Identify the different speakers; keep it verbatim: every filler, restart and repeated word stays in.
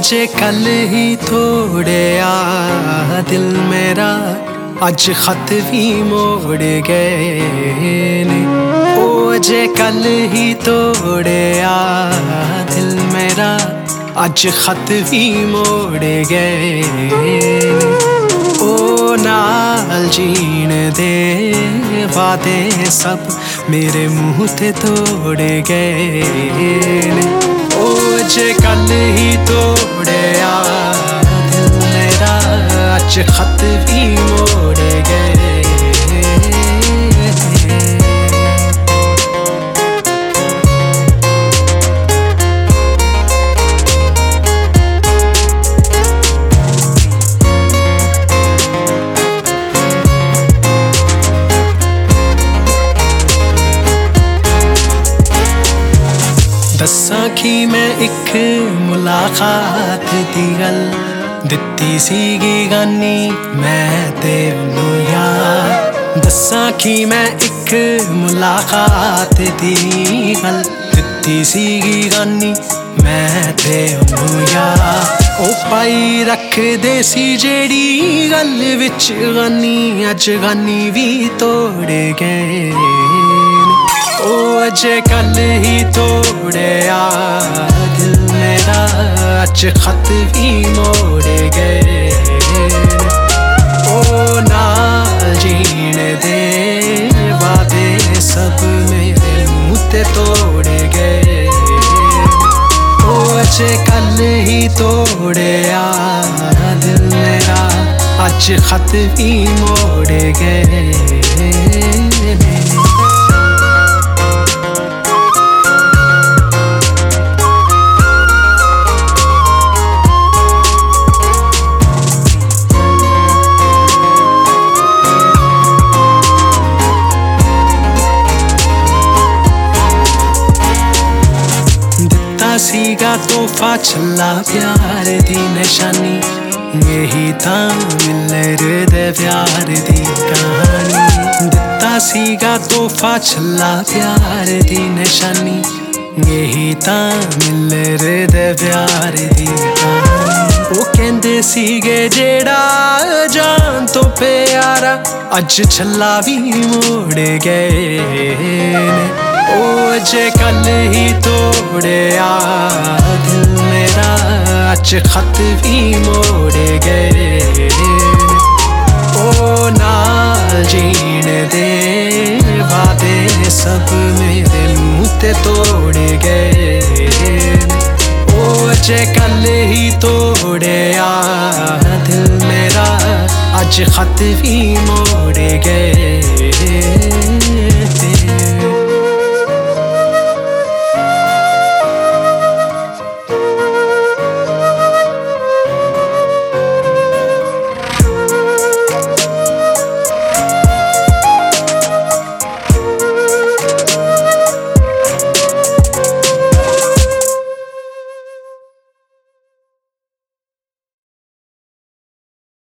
Speaker 1: जे कल ही तोड़िया दिल मेरा अज खत भी मोड़ गए ने। ओ जे कल ही तोड़िया दिल मेरा अज खत भी मोड़ गए ने। ओ नाल जीण दे वादे सब मेरे मुंह ते तोड़ गए ने। ओ जे कल ही तोड़िया दिल मेरा अज खत भी मोड़ गए। दस्सां कि मैं एक मुलाकात दी गल दित्ती सीगी गानी मैं ते उन्नू यार। दस्सां कि मैं एक मुलाकात दी गल दित्ती सीगी गानी मैं ते उन्नू यार। ओ पाई रख दे सी जेड़ी गल विच गानी अज गानी भी तोड़ गए। ओ जे कल ही तोड़िया दिल मेरा अज खत भी मोड़ गए। ओ नाल जीण दे वादे सब मेरे मुंह ते तोड़ गए। ओ जे कल ही तोड़िया दिल मेरा अज खत भी मोड़ गए। सीगा तोहफा छल्ला प्यार दी निशानी यही तां मिलर दे प्यार दी कहानी। दित्ता सीगा तोहफा छल्ला प्यार दी निशानी यही तां मिलर दे प्यार दी कहानी। ओ कहंदे सीगे जेड़ा जान तो प्यारा अज छल्ला भी मोड़ गए ने। ओ जे कल ही तोड़िया दिल मेरा अज खत भी मोड़ गए। ओ नाल जीण दे वादे सब मेरे मुंह ते तोड़ गए। ओ जे कल ही तोड़िया दिल मेरा अज खत भी मोड़ गए।